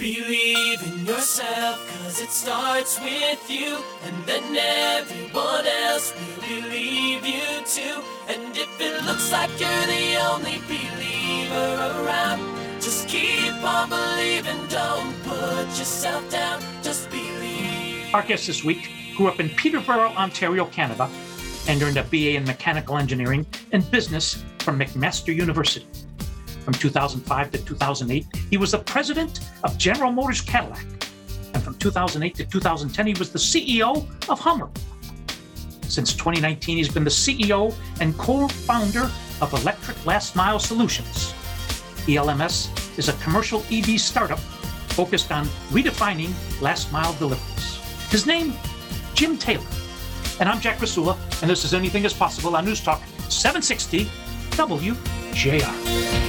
Believe in yourself, cause it starts with you, and then everyone else will believe you too. And if it looks like you're the only believer around, just keep on believing, don't put yourself down, just believe. Our guest this week grew up in Peterborough, Ontario, Canada, and earned a BA in Mechanical Engineering and Business from McMaster University. From 2005 to 2008, he was the president of General Motors Cadillac. And from 2008 to 2010, he was the CEO of Hummer. Since 2019, he's been the CEO and co-founder of Electric Last Mile Solutions. ELMS is a commercial EV startup focused on redefining last mile deliveries. His name, Jim Taylor. And I'm Jack Rasula, and this is Anything is Possible on News Talk 760 WJR.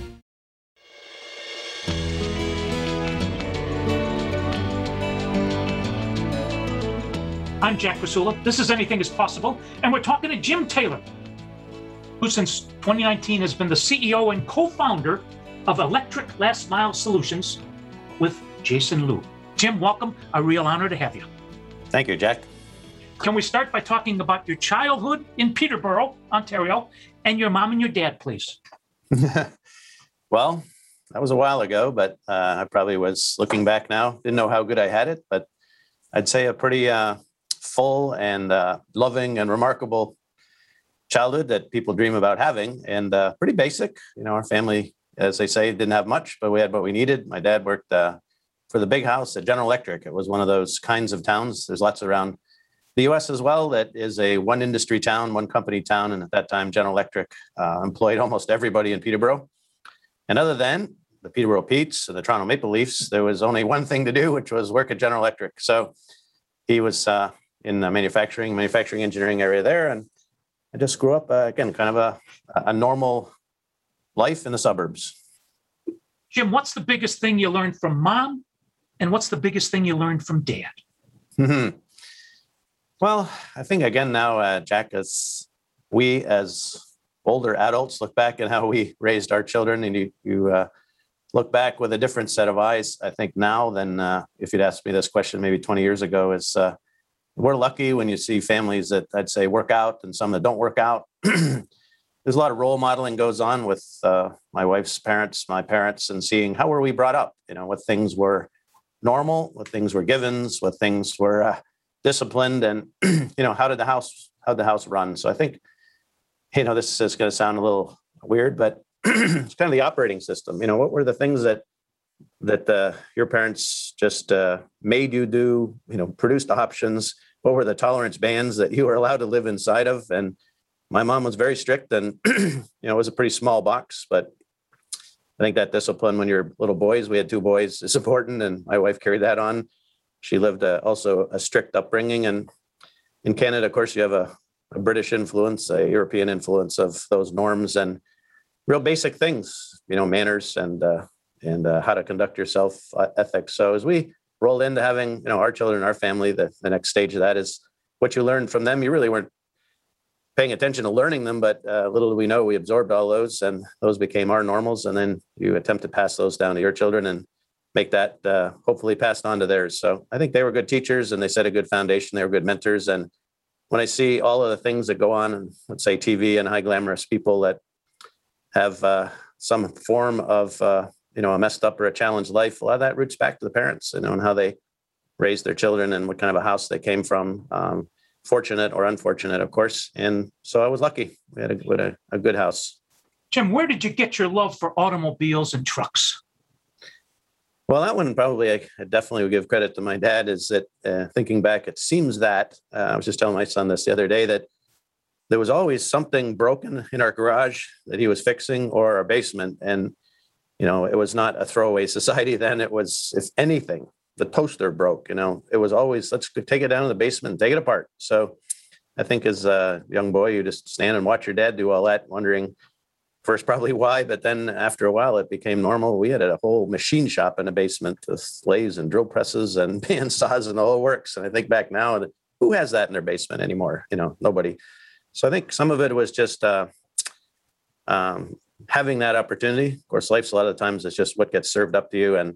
I'm Jack Rasula. This is Anything is Possible, and we're talking to Jim Taylor, who since 2019 has been the CEO and co-founder of Electric Last Mile Solutions with Jason Liu. Jim, welcome. A real honor to have you. Thank you, Jack. Can we start by talking about your childhood in Peterborough, Ontario, and your mom and your dad, please? Well, that was a while ago, but I probably was looking back now. Didn't know how good I had it, but I'd say a pretty full and loving and remarkable childhood that people dream about having, and pretty basic. You know, our family, as they say, didn't have much, but we had what we needed. My dad worked for the big house at General Electric. It was one of those kinds of towns. There's lots around the U.S. as well that is a one industry town, one company town. And at that time, General Electric employed almost everybody in Peterborough. And other than the Peterborough Petes and the Toronto Maple Leafs, there was only one thing to do, which was work at General Electric. So he was in the manufacturing engineering area there. And I just grew up, again, kind of a normal life in the suburbs. Jim, what's the biggest thing you learned from mom? And what's the biggest thing you learned from dad? Mm-hmm. Well, I think, again, now, Jack, as we as older adults look back at how we raised our children, and you look back with a different set of eyes, I think now than if you'd asked me this question maybe 20 years ago, is we're lucky when you see families that I'd say work out and some that don't work out. There's a lot of role modeling goes on with my wife's parents, my parents, and seeing how were we brought up, you know, what things were normal, what things were givens, what things were disciplined, and you know, how'd the house run. So I think, you know, this is going to sound a little weird, but it's kind of the operating system. You know, what were the things that your parents just made you do? You know, produced options. What were the tolerance bands that you were allowed to live inside of? And my mom was very strict, and you know, it was a pretty small box, but I think that discipline when you're little boys, we had two boys, is important, and my wife carried that on. She lived also a strict upbringing, and in Canada, of course, you have a British influence, a European influence of those norms and real basic things, you know, manners and how to conduct yourself, ethics. So as we roll into having, you know, our children, our family, the next stage of that is what you learned from them. You really weren't paying attention to learning them, but little do we know, we absorbed all those, and those became our normals. And then you attempt to pass those down to your children and make that hopefully passed on to theirs. So I think they were good teachers, and they set a good foundation. They were good mentors. And when I see all of the things that go on in, let's say, TV and high glamorous people that have some form of, you know, a messed up or a challenged life, a lot of that roots back to the parents, you know, and how they raised their children and what kind of a house they came from. Fortunate or unfortunate, of course. And so I was lucky. We had a good house. Jim, where did you get your love for automobiles and trucks? Well, that one probably I definitely would give credit to my dad. Is that thinking back, it seems that I was just telling my son this the other day that there was always something broken in our garage that he was fixing, or our basement. And, you know, it was not a throwaway society then. It was, if anything, the toaster broke, you know, it was always, let's take it down to the basement and take it apart. So I think as a young boy, you just stand and watch your dad do all that, wondering first probably why, but then after a while it became normal. We had a whole machine shop in the basement with lathes and drill presses and bandsaws and the whole works. And I think back now, who has that in their basement anymore? You know, nobody. So I think some of it was just having that opportunity. Of course, life's a lot of times it's just what gets served up to you. And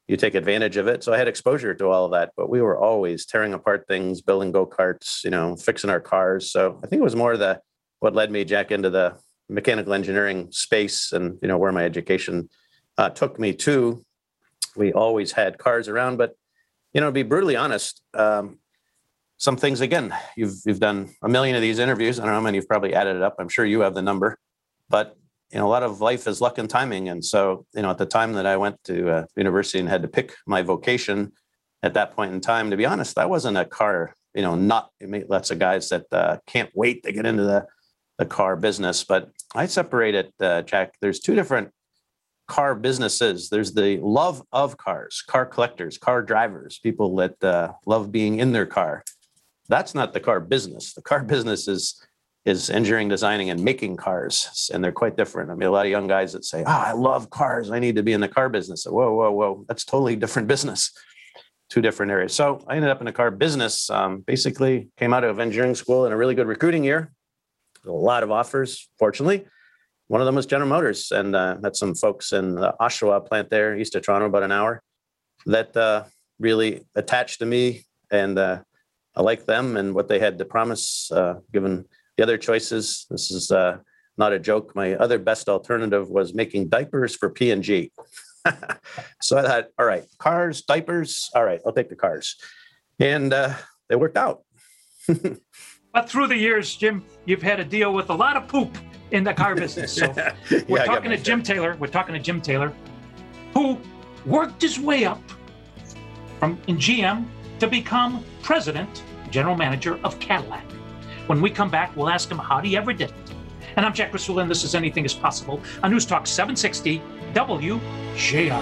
you take advantage of it. So I had exposure to all of that, but we were always tearing apart things, building go-karts, fixing our cars. So I think it was more what led me, Jack, into the mechanical engineering space and, where my education took me to. We always had cars around, but, to be brutally honest, some things, again, you've done a million of these interviews. I don't know how many you've probably added it up. I'm sure you have the number, but a lot of life is luck and timing. And so, at the time that I went to university and had to pick my vocation at that point in time, to be honest, I wasn't a car, lots of guys that can't wait to get into the car business. But I separate it, Jack. There's two different car businesses. There's the love of cars, car collectors, car drivers, people that love being in their car. That's not the car business. The car business is engineering, designing, and making cars, and they're quite different. I mean, a lot of young guys that say, I love cars, I need to be in the car business. So, whoa, that's totally different business, two different areas. So I ended up in the car business, basically came out of engineering school in a really good recruiting year, a lot of offers, fortunately. One of them was General Motors, and met some folks in the Oshawa plant there, east of Toronto, about an hour, that really attached to me, and I liked them and what they had to promise, given the other choices. This is not a joke. My other best alternative was making diapers for P&G. So I thought, all right, cars, diapers. All right, I'll take the cars. And they worked out. But through the years, Jim, you've had to deal with a lot of poop in the car business. So we're talking to Jim Taylor. We're talking to Jim Taylor, who worked his way up in GM to become president, general manager of Cadillac. When we come back, we'll ask him how he ever did it. And I'm Jack Rasulo, and this is Anything is Possible on News Talk 760 WJR.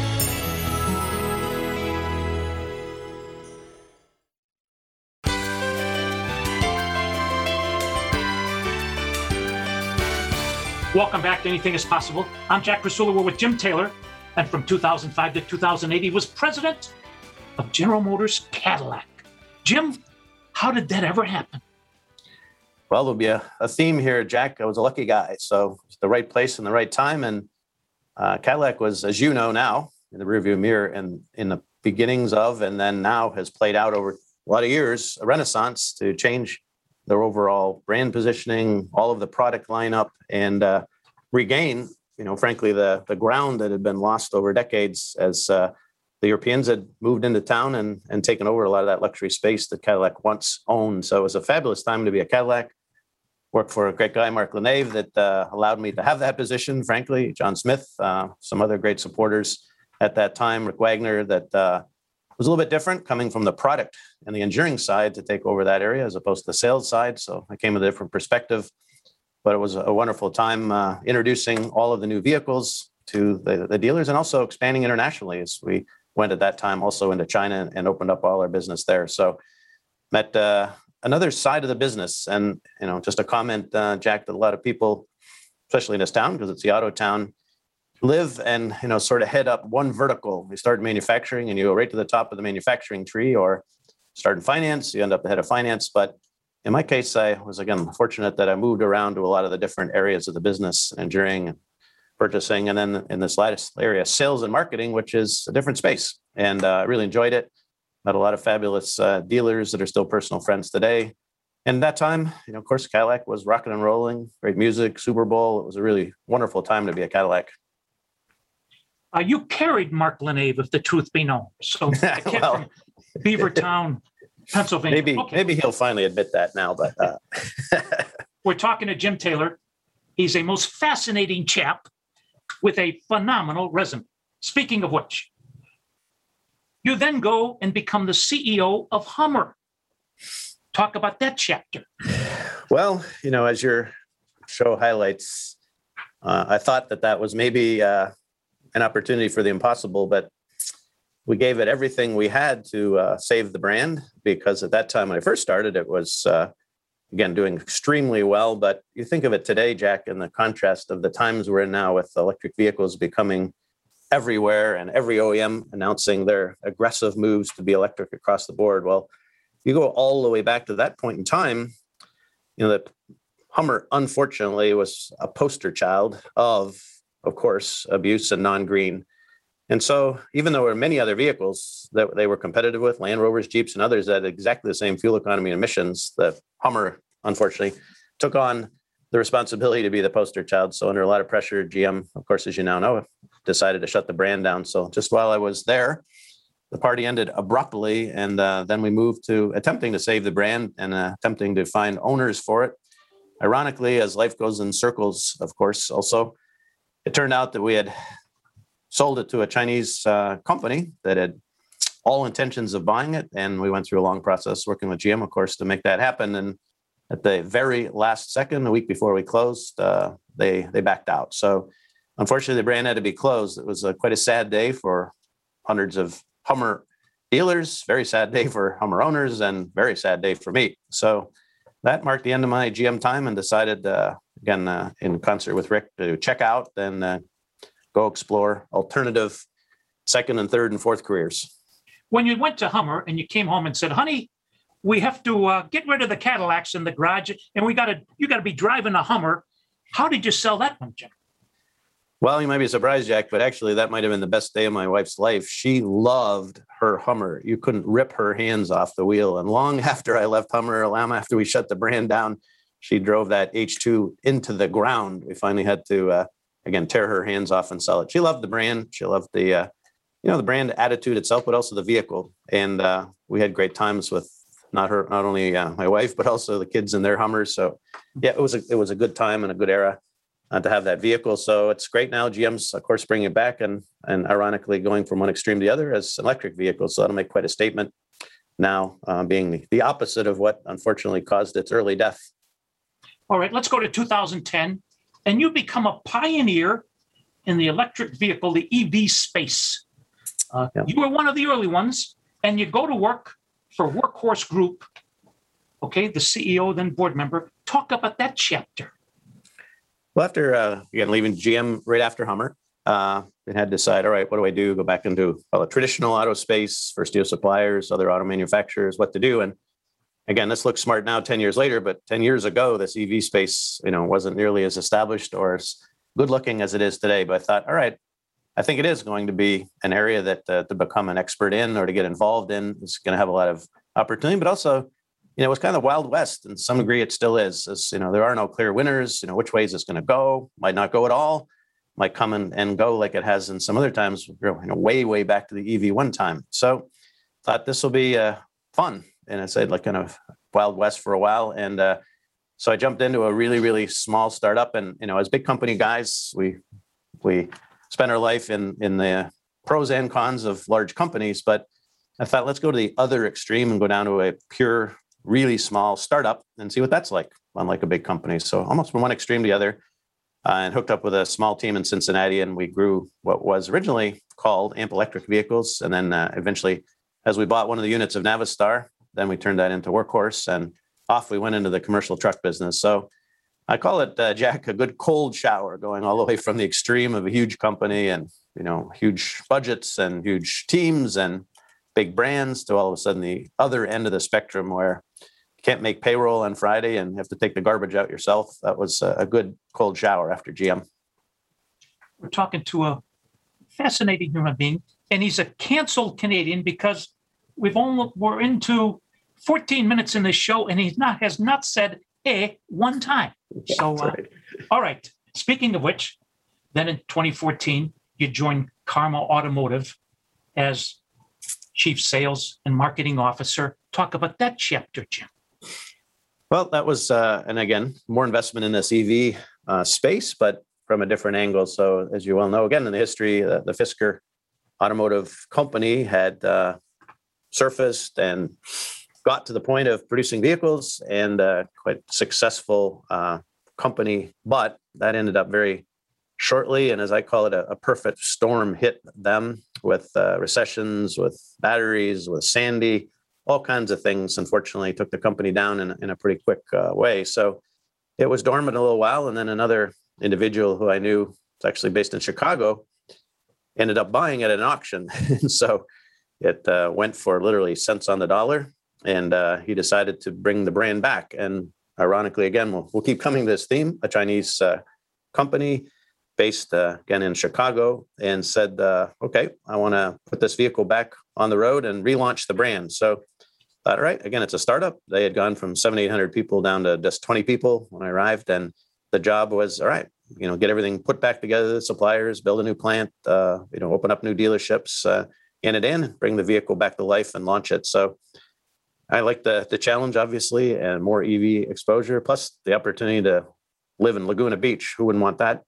Welcome back to Anything is Possible. I'm Jack Rasulo. We're with Jim Taylor, and from 2005 to 2008, he was president of General Motors Cadillac. Jim, how did that ever happen? Well, there'll be a theme here, Jack. I was a lucky guy. So it's the right place and the right time. And Cadillac was, as you know now, in the rearview mirror and in the beginnings of, and then now has played out over a lot of years, a renaissance to change their overall brand positioning, all of the product lineup, and regain, frankly, the ground that had been lost over decades as the Europeans had moved into town and taken over a lot of that luxury space that Cadillac once owned. So it was a fabulous time to be a Cadillac. Worked for a great guy, Mark LeNeve, that allowed me to have that position, frankly. John Smith, some other great supporters at that time. Rick Wagner, that was a little bit different, coming from the product and the engineering side to take over that area as opposed to the sales side. So I came with a different perspective. But it was a wonderful time introducing all of the new vehicles to the dealers and also expanding internationally as we went at that time also into China and opened up all our business there. So met another side of the business. And, just a comment, Jack, that a lot of people, especially in this town, because it's the auto town, live and, sort of head up one vertical. You start manufacturing and you go right to the top of the manufacturing tree, or start in finance, you end up the head of finance. But in my case, I was, again, fortunate that I moved around to a lot of the different areas of the business, engineering and purchasing. And then in this latest area, sales and marketing, which is a different space. And I really enjoyed it. Met a lot of fabulous dealers that are still personal friends today. And that time, of course, Cadillac was rocking and rolling, great music, Super Bowl. It was a really wonderful time to be a Cadillac. You carried Mark LeNeve, if the truth be known. So a kid from Beavertown, Pennsylvania. Maybe he'll finally admit that now. But we're talking to Jim Taylor. He's a most fascinating chap with a phenomenal resume. Speaking of which, you then go and become the CEO of Hummer. Talk about that chapter. Well, as your show highlights, I thought that was maybe an opportunity for the impossible, but we gave it everything we had to save the brand, because at that time when I first started, it was, again, doing extremely well. But you think of it today, Jack, in the contrast of the times we're in now with electric vehicles becoming everywhere and every OEM announcing their aggressive moves to be electric across the board. Well, you go all the way back to that point in time, the Hummer, unfortunately, was a poster child of course, abuse and non-green. And so even though there were many other vehicles that they were competitive with, Land Rovers, Jeeps, and others that had exactly the same fuel economy and emissions, the Hummer, unfortunately, took on the responsibility to be the poster child. So under a lot of pressure, GM, of course, as you now know, decided to shut the brand down. So just while I was there, the party ended abruptly. And then we moved to attempting to save the brand and attempting to find owners for it. Ironically, as life goes in circles, of course, also, it turned out that we had sold it to a Chinese company that had all intentions of buying it. And we went through a long process working with GM, of course, to make that happen. And at the very last second, a week before we closed, they backed out. So unfortunately, the brand had to be closed. It was quite a sad day for hundreds of Hummer dealers, very sad day for Hummer owners, and very sad day for me. So that marked the end of my GM time, and decided, again, in concert with Rick, to check out and go explore alternative second and third and fourth careers. When you went to Hummer and you came home and said, honey, we have to get rid of the Cadillacs in the garage, and you got to be driving a Hummer. How did you sell that one, Jim? Well, you might be surprised, Jack, but actually that might have been the best day of my wife's life. She loved her Hummer. You couldn't rip her hands off the wheel. And long after I left Hummer, long after we shut the brand down, she drove that H2 into the ground. We finally had to, again, tear her hands off and sell it. She loved the brand. She loved the, the brand attitude itself, but also the vehicle. And we had great times with not only my wife, but also the kids in their Hummers. So yeah, it was a good time and a good era to have that vehicle. So it's great now. GM's, of course, bringing it back and ironically going from one extreme to the other as electric vehicles. So that'll make quite a statement now, being the opposite of what unfortunately caused its early death. All right, let's go to 2010. And you become a pioneer in the electric vehicle, the EV space. You were one of the early ones, and you go to work for Workhorse Group, okay, the CEO, then board member. Talk about that chapter. Well, after, again, leaving GM right after Hummer, we had to decide, all right, what do I do? Go back into traditional auto space for steel suppliers, other auto manufacturers, what to do. And again, this looks smart now 10 years later, but 10 years ago, this EV space, wasn't nearly as established or as good looking as it is today. But I thought, all right, I think it is going to be an area that to become an expert in or to get involved in is going to have a lot of opportunity, but also, it was kind of the Wild West. And to some degree, it still is. As, there are no clear winners. Which way is this going to go? Might not go at all. Might come and go like it has in some other times, way back to the EV1 time. So thought this will be fun. And I said, kind of Wild West for a while. And so I jumped into a really, really small startup. And, as big company guys, we spend our life in the pros and cons of large companies. But I thought, let's go to the other extreme and go down to a pure, really small startup and see what that's like, unlike a big company. So almost from one extreme to the other, and hooked up with a small team in Cincinnati. And we grew what was originally called Amp Electric Vehicles. And then eventually, as we bought one of the units of Navistar, then we turned that into Workhorse, and off we went into the commercial truck business. So I call it, Jack, a good cold shower, going all the way from the extreme of a huge company and, huge budgets and huge teams and big brands to all of a sudden the other end of the spectrum where you can't make payroll on Friday and have to take the garbage out yourself. That was a good cold shower after GM. We're talking to a fascinating human being, and he's a canceled Canadian because we're into 14 minutes in this show, and he has not said one time. So, right. All right. Speaking of which, then in 2014, you joined Karma Automotive as Chief Sales and Marketing Officer. Talk about that chapter, Jim. Well, that was, and again, more investment in this EV space, but from a different angle. So as you well know, again, in the history, the Fisker Automotive Company had surfaced and got to the point of producing vehicles and quite successful company, but that ended up very shortly. And as I call it, a perfect storm hit them with recessions, with batteries, with Sandy, all kinds of things, unfortunately, took the company down in a pretty quick way. So it was dormant a little while. And then another individual who I knew, it's actually based in Chicago, ended up buying it at an auction. And so it went for literally cents on the dollar. And he decided to bring the brand back. And ironically, again, we'll keep coming to this theme, a Chinese company based again in Chicago, and said, okay, I want to put this vehicle back on the road and relaunch the brand. So thought, all right, again, it's a startup. They had gone from 700-800 people down to just 20 people when I arrived. And the job was, all right, get everything put back together, the suppliers, build a new plant, open up new dealerships, and bring the vehicle back to life and launch it. So I like the challenge, obviously, and more EV exposure, plus the opportunity to live in Laguna Beach. Who wouldn't want that?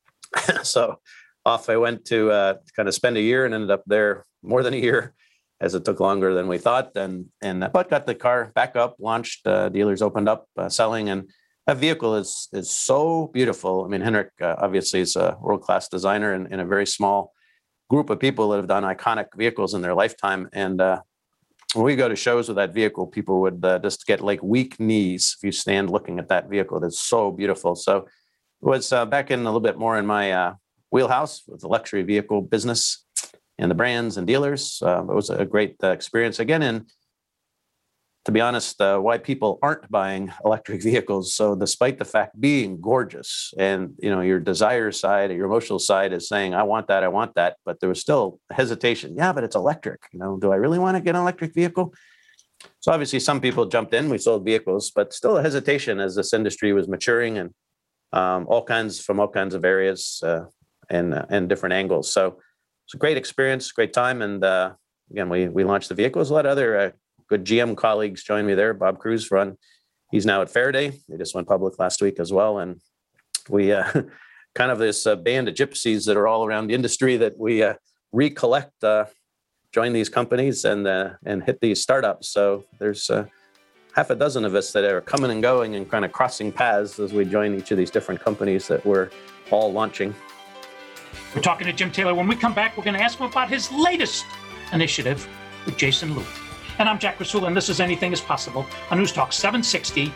So off I went to kind of spend a year, and ended up there more than a year, as it took longer than we thought. But got the car back up, launched, dealers opened up, selling, and that vehicle is so beautiful. I mean, Henrik obviously is a world-class designer and a very small group of people that have done iconic vehicles in their lifetime. And when we go to shows with that vehicle, people would just get like weak knees if you stand looking at that vehicle. That's so beautiful. So it was back in a little bit more in my wheelhouse with the luxury vehicle business and the brands and dealers. It was a great experience. Again, and to be honest, why people aren't buying electric vehicles. So despite the fact being gorgeous, and your desire side or your emotional side is saying, I want that, but there was still hesitation. Yeah, but it's electric. Do I really want to get an electric vehicle? So obviously some people jumped in, we sold vehicles, but still a hesitation as this industry was maturing, and all kinds of areas and different angles. So it's a great experience, great time. And again, we launched the vehicles. A lot of other good GM colleagues joined me there. Bob Cruz he's now at Faraday. They just went public last week as well. And we kind of this band of gypsies that are all around the industry that we recollect, join these companies and hit these startups. So there's half a dozen of us that are coming and going and kind of crossing paths as we join each of these different companies that we're all launching. We're talking to Jim Taylor. When we come back, we're going to ask him about his latest initiative with Jason Liu. And I'm Jack Rasulla, and this is Anything is Possible on News Talk 760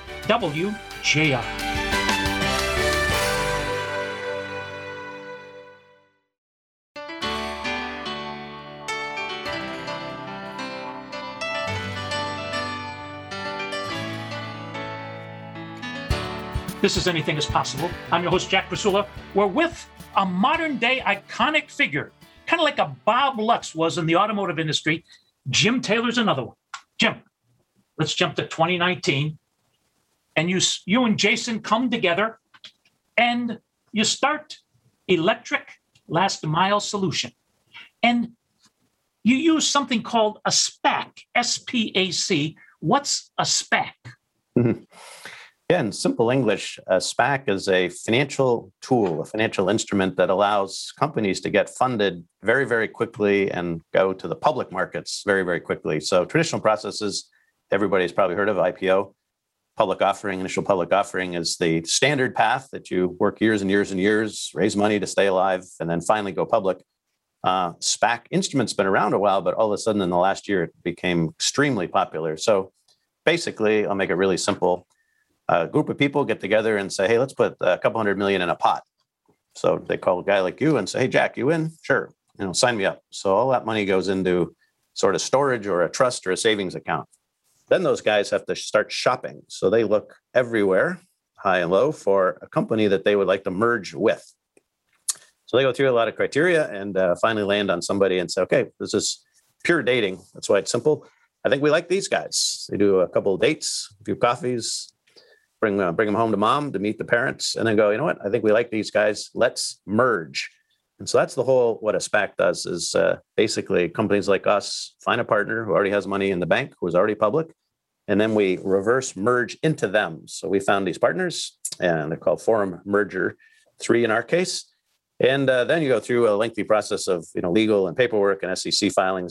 WJR. This is Anything is Possible. I'm your host, Jack Rasulla. We're with a modern-day iconic figure, kind of like a Bob Lutz was in the automotive industry. Jim Taylor's another one. Jim, let's jump to 2019. And you and Jason come together and you start Electric Last Mile Solution. And you use something called a SPAC, S-P-A-C. What's a SPAC? Mm-hmm. Yeah, in simple English, a SPAC is a financial tool, a financial instrument that allows companies to get funded very, very quickly and go to the public markets very, very quickly. So traditional processes, everybody's probably heard of IPO, public offering. Initial public offering is the standard path that you work years and years and years, raise money to stay alive, and then finally go public. SPAC instrument's been around a while, but all of a sudden in the last year, it became extremely popular. So basically, I'll make it really simple. A group of people get together and say, hey, let's put a couple $100 million in a pot. So they call a guy like you and say, hey, Jack, you in? Sure. Sign me up. So all that money goes into sort of storage or a trust or a savings account. Then those guys have to start shopping. So they look everywhere, high and low, for a company that they would like to merge with. So they go through a lot of criteria and finally land on somebody and say, okay, this is pure dating. That's why it's simple. I think we like these guys. They do a couple of dates, a few coffees, bring them home to mom to meet the parents, and then go, you know what? I think we like these guys. Let's merge. And so that's the whole, what a SPAC does is basically companies like us find a partner who already has money in the bank, who is already public, and then we reverse merge into them. So we found these partners, and they're called Forum Merger 3 in our case. And then you go through a lengthy process of legal and paperwork and SEC filings,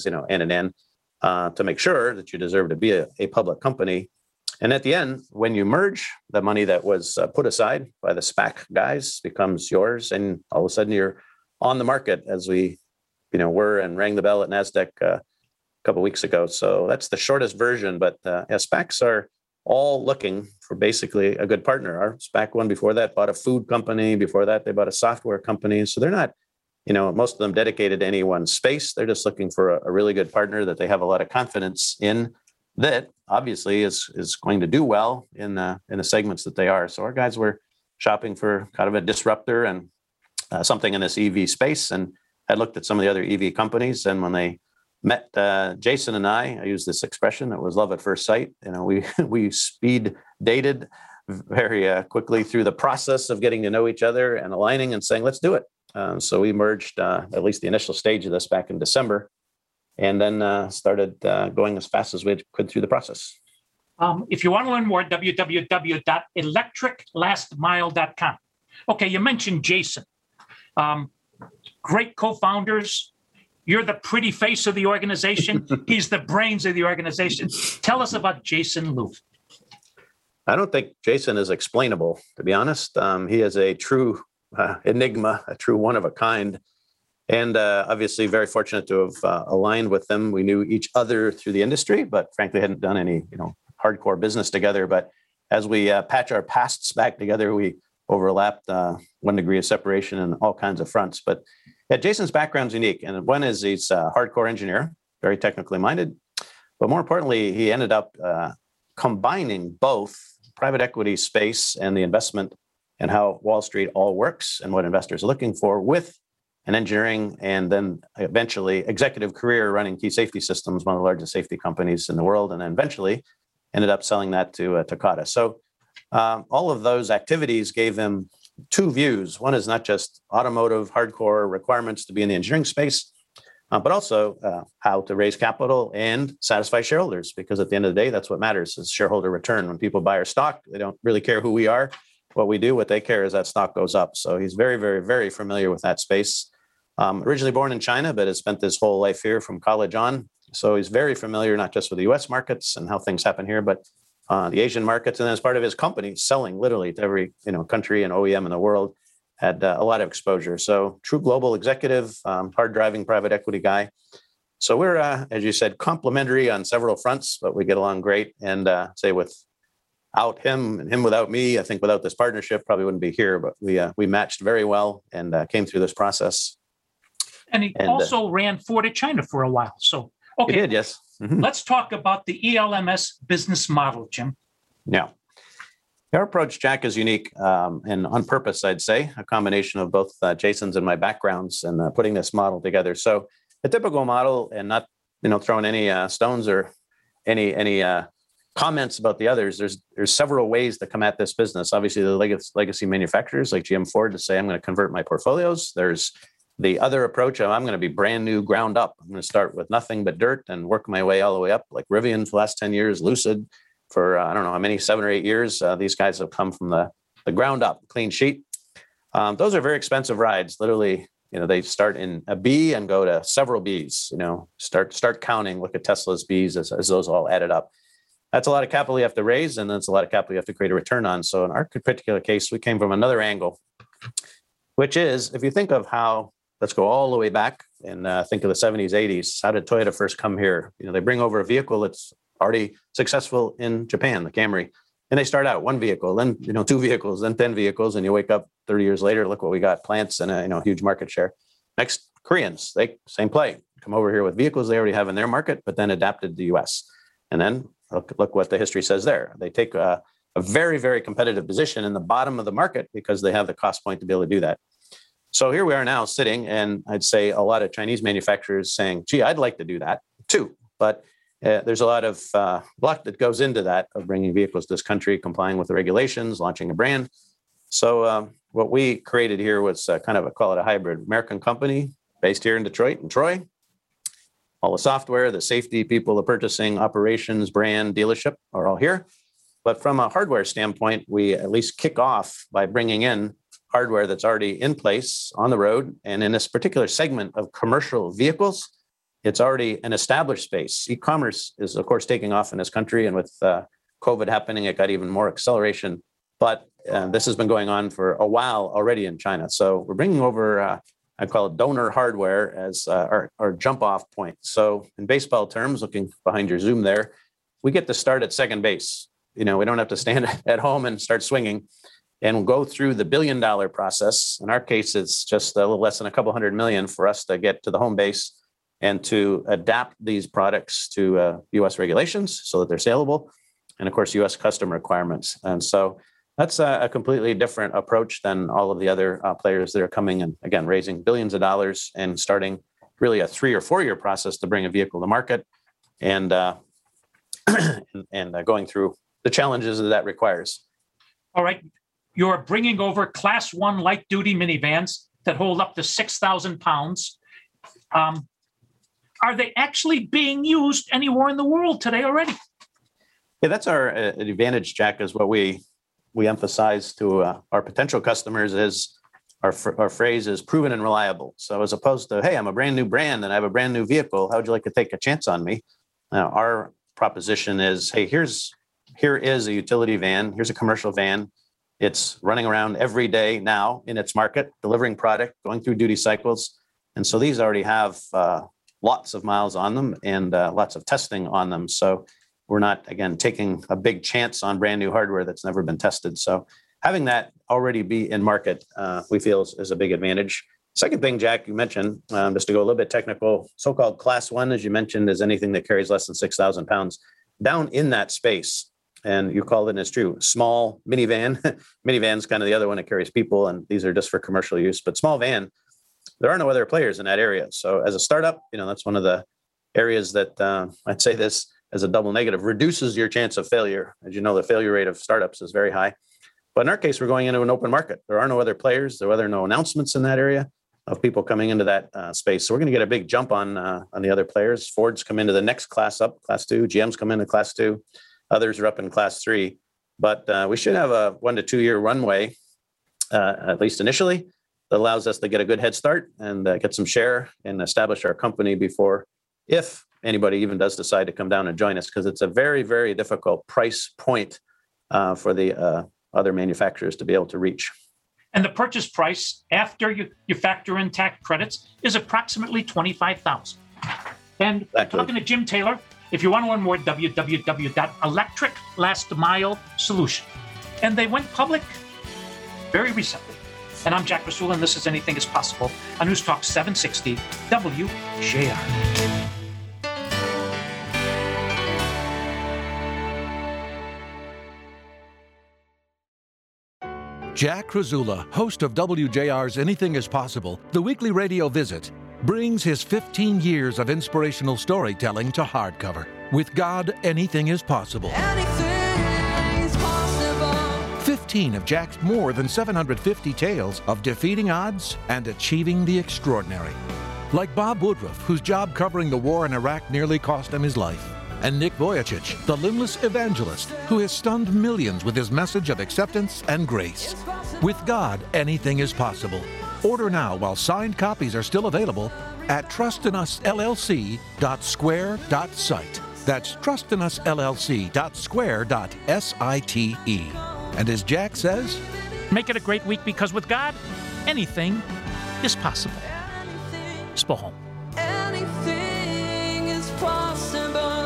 to make sure that you deserve to be a public company. And at the end, when you merge, the money that was put aside by the SPAC guys becomes yours. And all of a sudden you're on the market, as we were and rang the bell at NASDAQ a couple of weeks ago. So that's the shortest version. But SPACs are all looking for basically a good partner. Our SPAC one before that bought a food company. Before that, they bought a software company. So they're not, most of them dedicated to any one space. They're just looking for a really good partner that they have a lot of confidence in, that obviously is going to do well in the segments that they are. So our guys were shopping for kind of a disruptor, and something in this EV space and had looked at some of the other EV companies. And when they met Jason and I use this expression, it was love at first sight. We speed dated very quickly through the process of getting to know each other and aligning and saying, let's do it. So we merged at least the initial stage of this back in December, and then started going as fast as we could through the process. If you want to learn more, www.electriclastmile.com. Okay, you mentioned Jason. Great co-founders. You're the pretty face of the organization. He's the brains of the organization. Tell us about Jason Luv. I don't think Jason is explainable, to be honest. He is a true enigma, a true one of a kind. And obviously very fortunate to have aligned with them. We knew each other through the industry, but frankly hadn't done any, hardcore business together. But as we patch our pasts back together, we overlapped 1 degree of separation in all kinds of fronts. But Jason's background's unique. And one is he's a hardcore engineer, very technically minded. But more importantly, he ended up combining both private equity space and the investment and how Wall Street all works and what investors are looking for with an engineering and then eventually executive career running key safety systems, one of the largest safety companies in the world, and then eventually ended up selling that to Takata. So all of those activities gave him two views. One is not just automotive hardcore requirements to be in the engineering space, but also how to raise capital and satisfy shareholders, because at the end of the day, that's what matters is shareholder return. When people buy our stock, they don't really care who we are, what we do. What they care is that stock goes up. So he's very, very, very familiar with that space. Originally born in China, but has spent his whole life here from college on. So he's very familiar, not just with the US markets and how things happen here, but the Asian markets. And as part of his company, selling literally to every country and OEM in the world, had a lot of exposure. So true global executive, hard driving private equity guy. So we're, as you said, complementary on several fronts, but we get along great. And say without him and him without me, I think without this partnership, probably wouldn't be here, but we matched very well and came through this process. And he also ran Ford at China for a while. So, okay. He did, yes. Mm-hmm. Let's talk about the ELMS business model, Jim. Yeah. Our approach, Jack, is unique and on purpose, I'd say, a combination of both Jason's and my backgrounds and putting this model together. So a typical model, and not throwing any stones or any comments about the others, there's several ways to come at this business. Obviously, the legacy manufacturers like GM, Ford, to say, I'm going to convert my portfolios. There's the other approach of I'm going to be brand new, ground up. I'm going to start with nothing but dirt and work my way all the way up, like Rivian for the last 10 years, Lucid for I don't know how many, 7 or 8 years. These guys have come from the ground up, clean sheet. Those are very expensive rides. Literally, they start in a B and go to several Bs. Start counting. Look at Tesla's Bs as those all added up. That's a lot of capital you have to raise, and that's a lot of capital you have to create a return on. So in our particular case, we came from another angle, which is if you think of how. Let's go all the way back and think of the 70s, 80s. How did Toyota first come here? They bring over a vehicle that's already successful in Japan, the Camry. And they start out one vehicle, then 2 vehicles, then 10 vehicles, and you wake up 30 years later, look what we got, plants and a huge market share. Next, Koreans, they same play, come over here with vehicles they already have in their market, but then adapted to the US. And then look what the history says there. They take a very, very competitive position in the bottom of the market because they have the cost point to be able to do that. So here we are now sitting, and I'd say a lot of Chinese manufacturers saying, gee, I'd like to do that too. But there's a lot of luck that goes into that of bringing vehicles to this country, complying with the regulations, launching a brand. So what we created here was call it a hybrid American company based here in Detroit and Troy. All the software, the safety people, the purchasing, operations, brand, dealership are all here. But from a hardware standpoint, we at least kick off by bringing in hardware that's already in place on the road. And in this particular segment of commercial vehicles, it's already an established space. E-commerce is, of course, taking off in this country. And with COVID happening, it got even more acceleration. But this has been going on for a while already in China. So we're bringing over, I call it donor hardware as our jump off point. So in baseball terms, looking behind your Zoom there, we get to start at second base. We don't have to stand at home and start swinging. And we'll go through the $1 billion process. In our case, it's just a little less than a couple $100 million for us to get to the home base and to adapt these products to U.S. regulations so that they're saleable, and of course, U.S. customer requirements. And so That's a completely different approach than all of the other players that are coming and, again, raising billions of dollars and starting really a 3 or 4 year process to bring a vehicle to market and going through the challenges that requires. All right. You're bringing over Class 1 light-duty minivans that hold up to 6,000 pounds. Are they actually being used anywhere in the world today already? Yeah, that's our advantage, Jack, is what we emphasize to our potential customers is our phrase is proven and reliable. So as opposed to, hey, I'm a brand new brand and I have a brand new vehicle, how would you like to take a chance on me? Now, our proposition is, hey, here is a utility van. Here's a commercial van. It's running around every day now in its market, delivering product, going through duty cycles. And so these already have lots of miles on them and lots of testing on them. So we're not, again, taking a big chance on brand new hardware that's never been tested. So having that already be in market, we feel is a big advantage. Second thing, Jack, you mentioned, just to go a little bit technical, so-called Class 1, as you mentioned, is anything that carries less than 6,000 pounds. Down in that space, and you called it, and it's true, small minivan. Minivan's kind of the other one that carries people, and these are just for commercial use. But small van, there are no other players in that area. So as a startup, that's one of the areas that I'd say this as a double negative, reduces your chance of failure. As you know, the failure rate of startups is very high. But in our case, we're going into an open market. There are no other players. There are no announcements in that area of people coming into that space. So we're going to get a big jump on the other players. Ford's come into the next class up, Class 2. GM's come into Class 2. Others are up in Class 3. But we should have a 1 to 2 year runway, at least initially, that allows us to get a good head start and get some share and establish our company before, if anybody even does decide to come down and join us, because it's a very, very difficult price point for the other manufacturers to be able to reach. And the purchase price after you factor in tax credits is approximately $25,000. And Exactly. Talking to Jim Taylor, if you want to learn more, www.Electric Last Mile Solution. And they went public very recently. And I'm Jack Rasula, and this is Anything is Possible on News Talk 760 WJR. Jack Krasula, host of WJR's Anything is Possible, the weekly radio visit, brings his 15 years of inspirational storytelling to hardcover. With God, anything is possible. Anything is possible. 15 of Jack's more than 750 tales of defeating odds and achieving the extraordinary. Like Bob Woodruff, whose job covering the war in Iraq nearly cost him his life. And Nick Vujicic, the limbless evangelist who has stunned millions with his message of acceptance and grace. With God, anything is possible. Order now while signed copies are still available at trustinusllc.square.site. That's trustinusllc.square.site. And as Jack says, Make it a great week, because with God, anything is possible. Spohom. Anything is possible.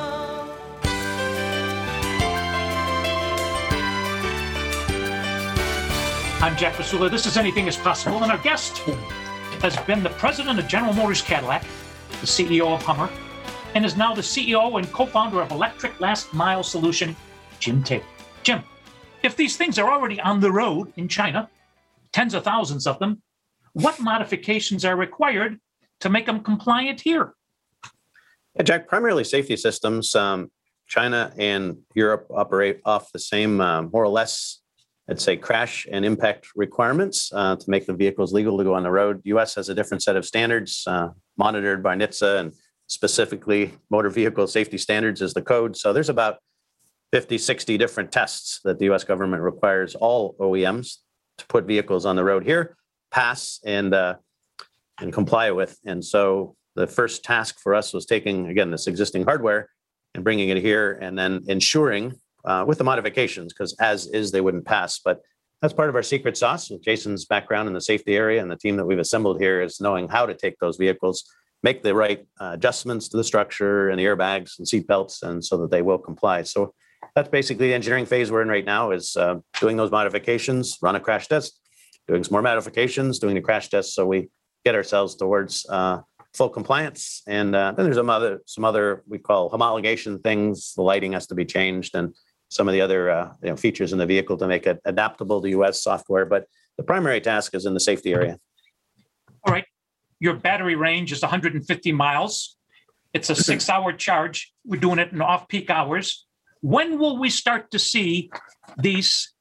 I'm Jack Rasula. This is Anything is Possible. And our guest has been the president of General Motors Cadillac, the CEO of Hummer, and is now the CEO and co-founder of Electric Last Mile Solution, Jim Taylor. Jim, if these things are already on the road in China, tens of thousands of them, what modifications are required to make them compliant here? Yeah, Jack, primarily safety systems. China and Europe operate off the same, more or less, I'd say, crash and impact requirements to make the vehicles legal to go on the road. U.S. has a different set of standards monitored by NHTSA, and specifically motor vehicle safety standards is the code. So there's about 50, 60 different tests that the U.S. government requires all OEMs to put vehicles on the road here, pass and comply with. And so the first task for us was taking, again, this existing hardware and bringing it here and then ensuring with the modifications, because as is, they wouldn't pass. But that's part of our secret sauce. With Jason's background in the safety area and the team that we've assembled here is knowing how to take those vehicles, make the right adjustments to the structure and the airbags and seat belts, and so that they will comply. So that's basically the engineering phase we're in right now, is doing those modifications, run a crash test, doing some more modifications, doing the crash test, so we get ourselves towards full compliance. And then there's some other we call homologation things. The lighting has to be changed and some of the other features in the vehicle to make it adaptable to U.S. software. But the primary task is in the safety area. All right. Your battery range is 150 miles. It's a 6-hour charge. We're doing it in off-peak hours. When will we start to see these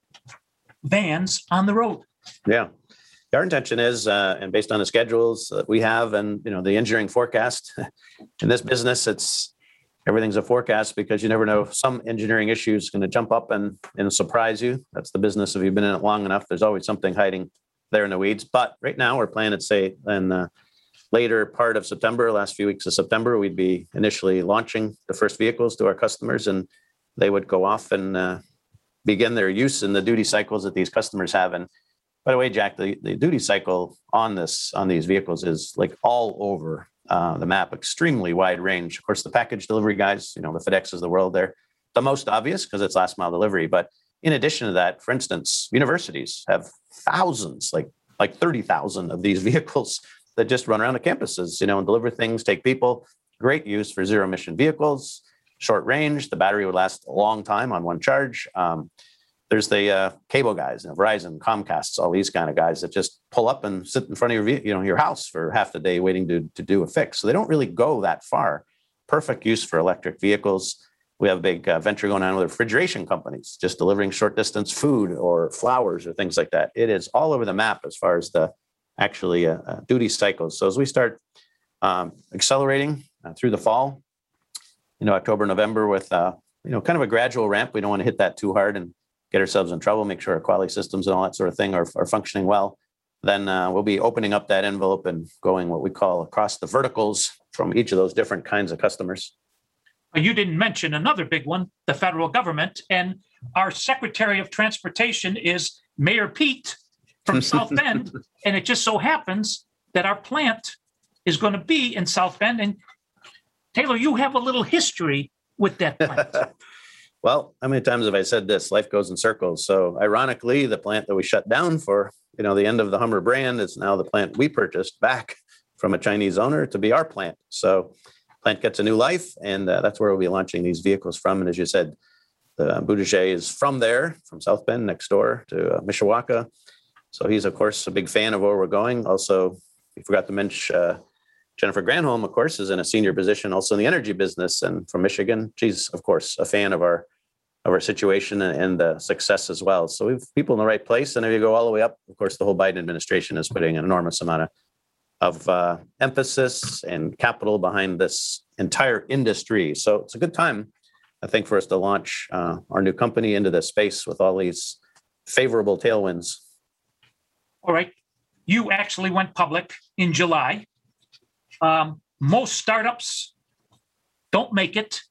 vans on the road? Yeah. Our intention is, and based on the schedules that we have and, the engineering forecast, in this business, everything's a forecast because you never know. Some engineering issue is going to jump up and surprise you. That's the business. If you've been in it long enough, there's always something hiding there in the weeds. But right now we're planning to say in the later part of September, last few weeks of September, we'd be initially launching the first vehicles to our customers, and they would go off and begin their use in the duty cycles that these customers have. And by the way, Jack, the duty cycle on these vehicles is like all over the map, extremely wide range. Of course, the package delivery guys, the FedExes of the world, they're the most obvious because it's last mile delivery. But in addition to that, for instance, universities have thousands, like 30,000 of these vehicles that just run around the campuses, and deliver things, take people. Great use for zero emission vehicles, short range. The battery would last a long time on one charge. There's the cable guys, Verizon, Comcast, all these kind of guys that just pull up and sit in front of your house for half the day waiting to do a fix. So they don't really go that far. Perfect use for electric vehicles. We have a big venture going on with refrigeration companies, just delivering short distance food or flowers or things like that. It is all over the map as far as the actually duty cycles. So as we start accelerating through the fall, October, November with, kind of a gradual ramp. We don't want to hit that too hard and get ourselves in trouble, make sure our quality systems and all that sort of thing are functioning well. Then we'll be opening up that envelope and going what we call across the verticals from each of those different kinds of customers. You didn't mention another big one, the federal government. And our Secretary of Transportation is Mayor Pete from South Bend. And it just so happens that our plant is going to be in South Bend. And Taylor, you have a little history with that plant. Well, how many times have I said this? Life goes in circles. So ironically, the plant that we shut down for, the end of the Hummer brand is now the plant we purchased back from a Chinese owner to be our plant. So plant gets a new life, and that's where we'll be launching these vehicles from. And as you said, the Buttigieg is from there, from South Bend, next door to Mishawaka. So he's, of course, a big fan of where we're going. Also, we forgot to mention Jennifer Granholm, of course, is in a senior position also in the energy business and from Michigan. She's, of course, a fan of our situation and the success as well. So we have people in the right place. And if you go all the way up, of course, the whole Biden administration is putting an enormous amount of emphasis and capital behind this entire industry. So it's a good time, I think, for us to launch our new company into this space with all these favorable tailwinds. All right. You actually went public in July. Most startups don't make it.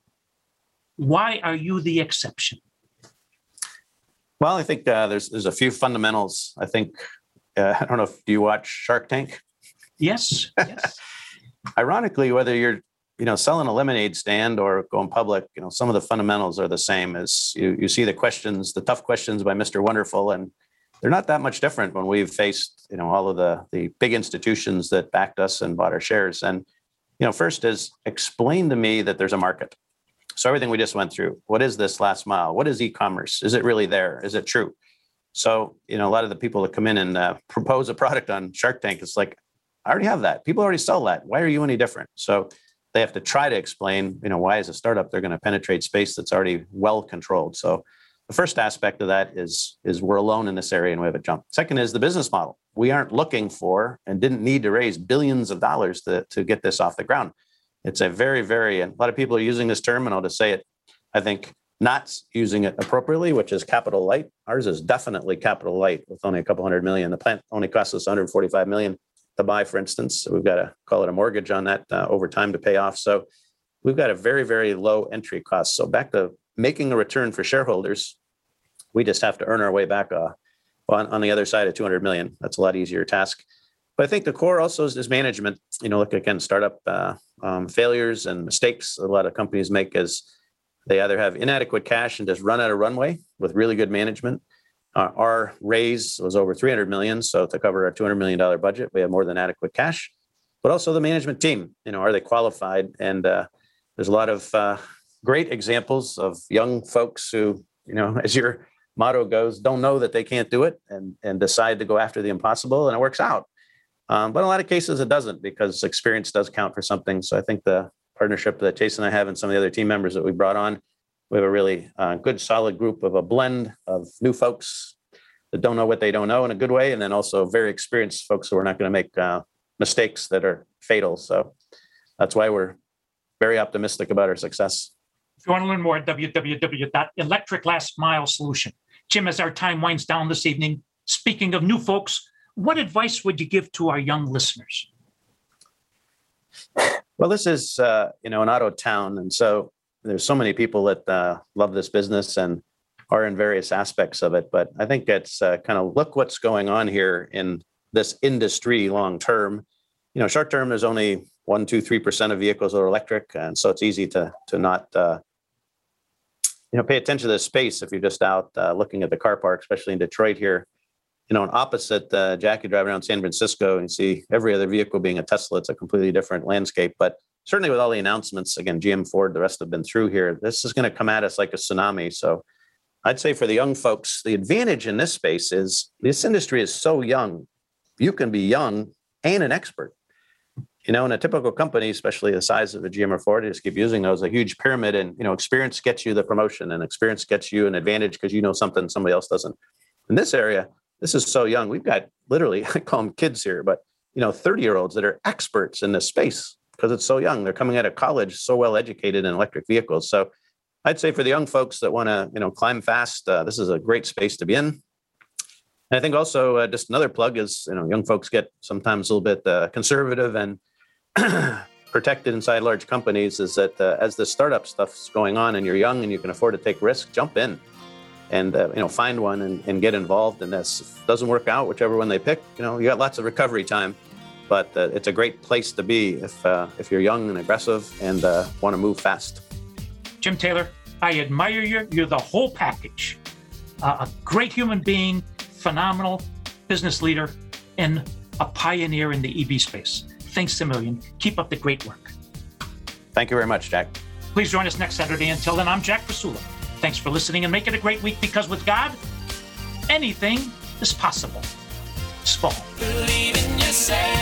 Why are you the exception? Well, I think there's a few fundamentals. I think, I don't know if you watch Shark Tank? Yes. Ironically, whether you're selling a lemonade stand or going public, some of the fundamentals are the same. As you see the questions, the tough questions by Mr. Wonderful, and they're not that much different when we've faced, all of the big institutions that backed us and bought our shares. And, first is explain to me that there's a market. So everything we just went through, what is this last mile? What is e-commerce? Is it really there? Is it true? So, a lot of the people that come in and propose a product on Shark Tank, it's like, I already have that. People already sell that. Why are you any different? So they have to try to explain, why as a startup, they're going to penetrate space that's already well controlled. So the first aspect of that is we're alone in this area and we have a jump. Second is the business model. We aren't looking for and didn't need to raise billions of dollars to get this off the ground. It's a very, very, and a lot of people are using this term, and I'll just say it, I think not using it appropriately, which is capital light. Ours is definitely capital light with only a couple $100 million. The plant only costs us $145 million to buy, for instance. So we've got to call it a mortgage on that over time to pay off. So we've got a very, very low entry cost. So back to making a return for shareholders, we just have to earn our way back on the other side of 200 million. That's a lot easier task. But I think the core also is management. Look, again, startup failures and mistakes a lot of companies make is they either have inadequate cash and just run out of runway with really good management. Our raise was over 300 million. So to cover our $200 million budget, we have more than adequate cash, but also the management team, are they qualified? And there's a lot of great examples of young folks who, as your motto goes, don't know that they can't do it and decide to go after the impossible, and it works out. But in a lot of cases, it doesn't, because experience does count for something. So I think the partnership that Jason and I have and some of the other team members that we brought on, we have a really good, solid group of a blend of new folks that don't know what they don't know in a good way, and then also very experienced folks who are not going to make mistakes that are fatal. So that's why we're very optimistic about our success. If you want to learn more, www.Electric Last Mile Solution. Jim, as our time winds down this evening, speaking of new folks, what advice would you give to our young listeners? Well, this is, an auto town. And so there's so many people that love this business and are in various aspects of it. But I think it's kind of look what's going on here in this industry long term. Short term, there's only 1%, 2%, 3% of vehicles that are electric. And so it's easy to not pay attention to this space if you're just out looking at the car park, especially in Detroit here. And opposite Jack, you drive around San Francisco and you see every other vehicle being a Tesla. It's a completely different landscape. But certainly with all the announcements, again, GM, Ford, the rest have been through here. This is going to come at us like a tsunami. So I'd say for the young folks, the advantage in this space is this industry is so young. You can be young and an expert. In a typical company, especially the size of a GM or Ford, just keep using those, a huge pyramid, and experience gets you the promotion, and experience gets you an advantage because you know something somebody else doesn't. In this area, this is so young. We've got literally, I call them kids here, but 30-year-olds that are experts in this space because it's so young. They're coming out of college so well educated in electric vehicles. So I'd say for the young folks that want to climb fast, this is a great space to be in. And I think also just another plug is young folks get sometimes a little bit conservative and protected inside large companies, is that as the startup stuff's going on and you're young and you can afford to take risks, jump in and find one and get involved in this. If it doesn't work out, whichever one they pick, you got lots of recovery time, but it's a great place to be if you're young and aggressive and want to move fast. Jim Taylor, I admire you. You're the whole package. A great human being, phenomenal business leader, and a pioneer in the EV space. Thanks a million. Keep up the great work. Thank you very much, Jack. Please join us next Saturday. Until then, I'm Jack Pasula. Thanks for listening, and make it a great week, because with God, anything is possible. Small. Believe in yourself.